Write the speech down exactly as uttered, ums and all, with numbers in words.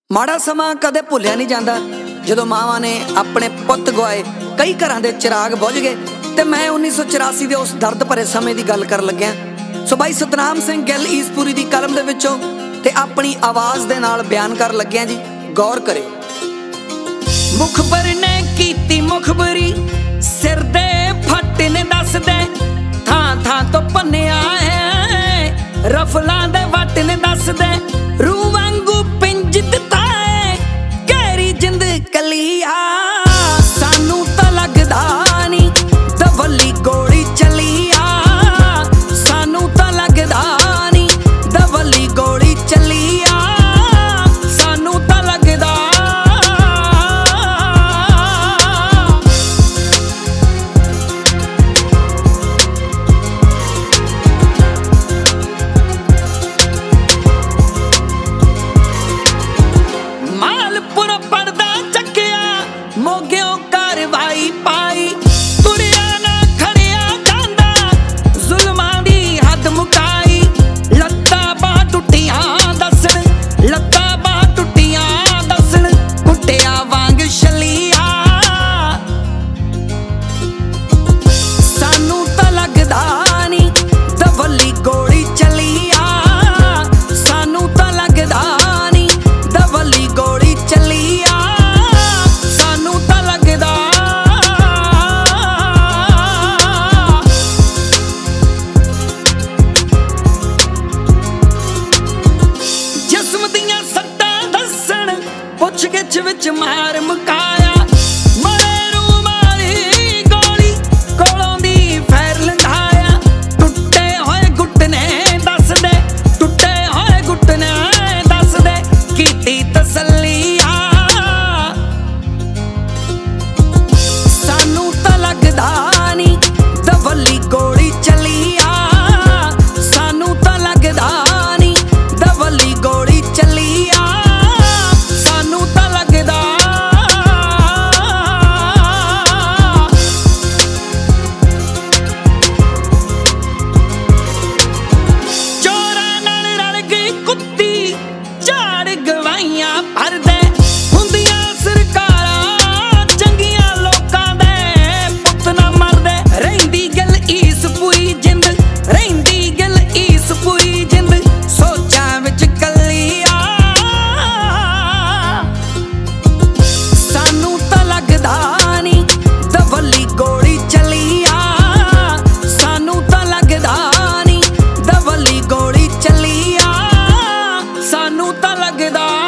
माड़ा समा कदे भुलिया नहीं जाता जो मावां ने अपने पुत गवाए, कई घरां दे चिराग बुझ गए। तो मैं उन्नीस सौ चौरासी के उस दर्द भरे समय की गल कर लग्या। सो भाई सतनाम सिंह गिल ईसपुरी की कलम दे विचों ते अपनी आवाज़ दे नाल बयान कर लग्या जी, गौर करे। मुखबर ने कीती मुखबरी, सिर दे फट ने दस दे, थां थां तो भन्निया है रफलां दे वट ने दस दे, रूह वांगू पिंज दिता है गहरी जिंद कलिया, सानू तां लगदा नी दवली गोली चलिया, सानू तां लगदा नी दवली गोली चलिया, सानू तां लगदा। मालपुर पड़दा चकिया मोगियों कारवाई पाई, तुरिया ना खड़िया जांदा जुल्मां दी हद मुकाई, लत्तां बाह टुटियां दसन, लत्तां बाह टुटियां दसन, कुटिया वांग छलिया, सानू तां लगदा नी दवली गोली चलिया, सानू तां लगदा नी दवली गोली चलिया, सानू तां लगदा। जिस्म दियां सट्टां दसन, पुछ गिछ विच मार मुकाया, मरे रूह मारी गोली कोलों दी फैर लंघाया, टुटे होए घुटने दस दे, टुटे होए घुटने दस दे, कीती तसल्लिया, सानू तां लगदा नी दवली गोली चलिया, सानू तां लगदा नी दवली गोली चलिया, सानू तां लगदा। चोरां नाल रल गई कुत्ती, झाड़ गवाइयां भरदे, हुंदियां सरकारां चंगियां लोकां दे पुत्त ना मरदे, रहिंदी गल ईसपुरी जिंद, रहिंदी गल ईसपुरी जिंद, सोचां विच कलिया, सानू तां लगदा नी दवली गोली चलिया, सानू तां लगदा नी दवली गोली चलिया, सानू तां लगदा।